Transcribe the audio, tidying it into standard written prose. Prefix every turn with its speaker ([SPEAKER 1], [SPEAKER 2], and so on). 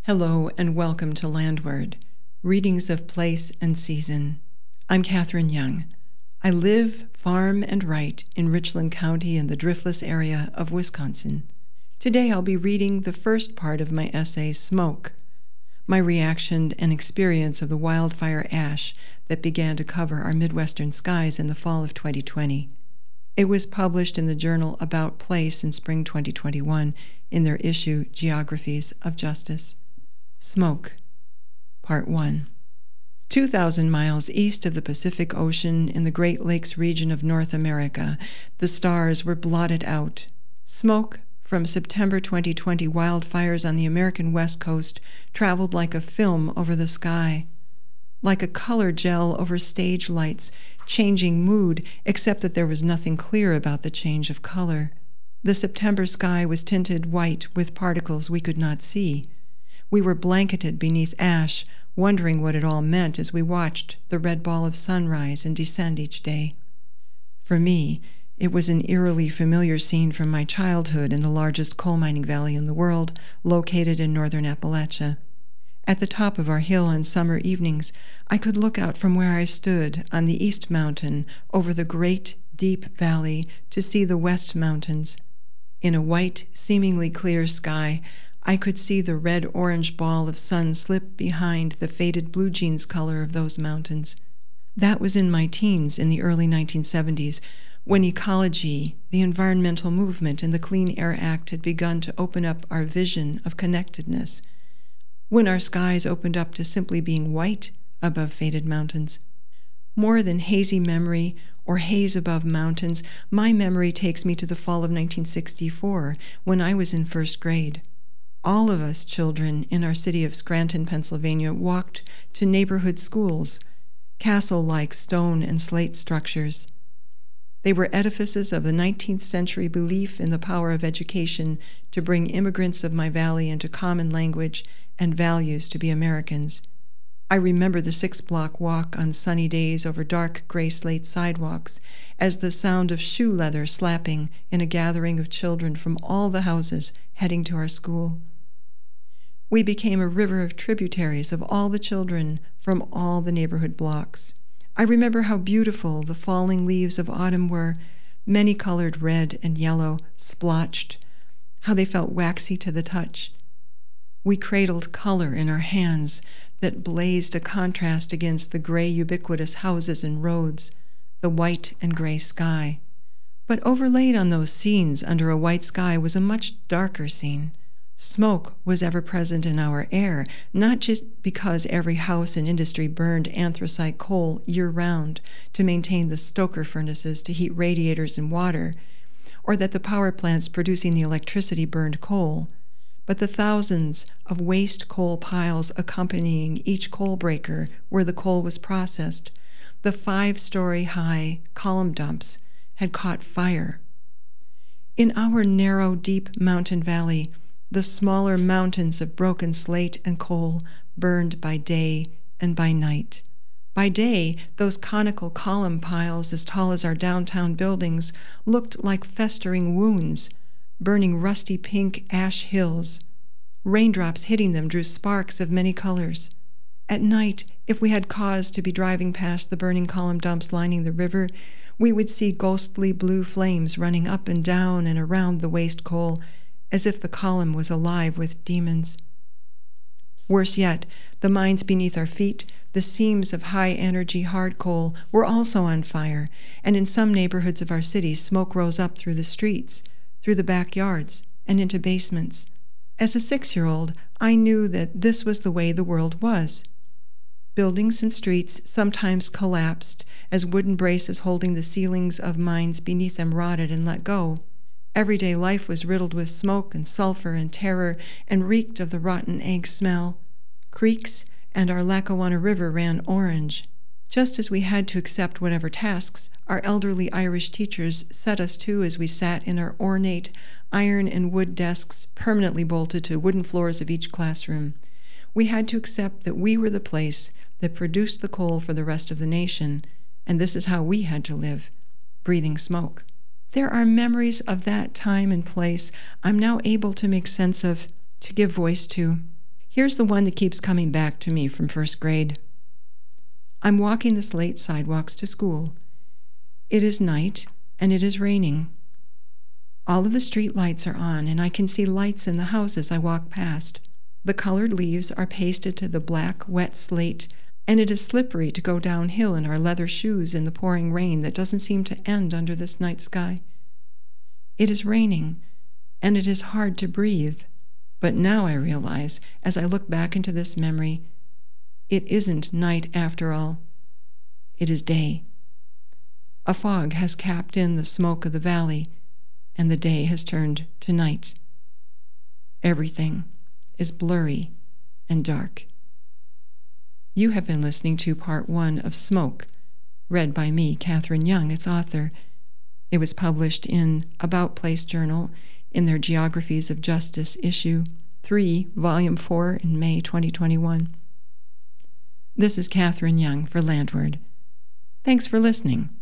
[SPEAKER 1] Hello and welcome to Landward, Readings of Place and Season. I'm Catherine Young. I live, farm, and write in Richland County in the driftless area of Wisconsin. Today I'll be reading the first part of my essay, Smoke, my reaction and experience of the wildfire ash that began to cover our Midwestern skies in the fall of 2020. It was published in the journal About Place in spring 2021 in their issue, Geographies of Justice. Smoke, Part 1. 2,000 miles east of the Pacific Ocean in the Great Lakes region of North America, the stars were blotted out. Smoke from September 2020 wildfires on the American West Coast traveled like a film over the sky, like a color gel over stage lights, changing mood, except that there was nothing clear about the change of color. The September sky was tinted white with particles we could not see. We were blanketed beneath ash, wondering what it all meant as we watched the red ball of sun rise and descend each day. For me, it was an eerily familiar scene from my childhood in the largest coal mining valley in the world, located in northern Appalachia. At the top of our hill on summer evenings, I could look out from where I stood on the East Mountain over the great, deep valley to see the West Mountains. In a white, seemingly clear sky, I could see the red-orange ball of sun slip behind the faded blue jeans color of those mountains. That was in my teens in the early 1970s, when ecology, the environmental movement, and the Clean Air Act had begun to open up our vision of connectedness, when our skies opened up to simply being white above faded mountains. More than hazy memory or haze above mountains, my memory takes me to the fall of 1964, when I was in first grade. All of us children in our city of Scranton, Pennsylvania, walked to neighborhood schools, castle-like stone and slate structures. They were edifices of the 19th century belief in the power of education to bring immigrants of my valley into common language and values to be Americans. I remember the 6-block walk on sunny days over dark gray slate sidewalks as the sound of shoe leather slapping in a gathering of children from all the houses heading to our school. We became a river of tributaries of all the children from all the neighborhood blocks. I remember how beautiful the falling leaves of autumn were, many-colored red and yellow, splotched, how they felt waxy to the touch. We cradled color in our hands that blazed a contrast against the gray ubiquitous houses and roads, the white and gray sky. But overlaid on those scenes under a white sky was a much darker scene. Smoke was ever present in our air, not just because every house and industry burned anthracite coal year-round to maintain the stoker furnaces to heat radiators and water, or that the power plants producing the electricity burned coal, but the thousands of waste coal piles accompanying each coal breaker where the coal was processed. The 5-story high column dumps had caught fire. In our narrow, deep mountain valley, the smaller mountains of broken slate and coal burned by day and by night. By day, those conical column piles as tall as our downtown buildings looked like festering wounds, burning rusty pink ash hills. Raindrops hitting them drew sparks of many colors. At night, if we had cause to be driving past the burning column dumps lining the river, we would see ghostly blue flames running up and down and around the waste coal, as if the column was alive with demons. Worse yet, the mines beneath our feet, the seams of high-energy hard coal, were also on fire, and in some neighborhoods of our city, smoke rose up through the streets, through the backyards, and into basements. As a 6-year-old, I knew that this was the way the world was. Buildings and streets sometimes collapsed as wooden braces holding the ceilings of mines beneath them rotted and let go. Everyday life was riddled with smoke and sulfur and terror and reeked of the rotten egg smell. Creeks and our Lackawanna River ran orange. Just as we had to accept whatever tasks our elderly Irish teachers set us to as we sat in our ornate iron and wood desks permanently bolted to wooden floors of each classroom, we had to accept that we were the place that produced the coal for the rest of the nation, and this is how we had to live, breathing smoke. There are memories of that time and place I'm now able to make sense of, to give voice to. Here's the one that keeps coming back to me from first grade. I'm walking the slate sidewalks to school. It is night, and it is raining. All of the street lights are on, and I can see lights in the houses I walk past. The colored leaves are pasted to the black, wet slate, and it is slippery to go downhill in our leather shoes in the pouring rain that doesn't seem to end under this night sky. It is raining, and it is hard to breathe. But now I realize, as I look back into this memory, it isn't night after all. It is day. A fog has capped in the smoke of the valley, and the day has turned to night. Everything is blurry and dark. You have been listening to Part 1 of Smoke, read by me, Catherine Young, its author. It was published in About Place Journal in their Geographies of Justice issue 3, Volume 4 in May 2021. This is Catherine Young for Landward. Thanks for listening.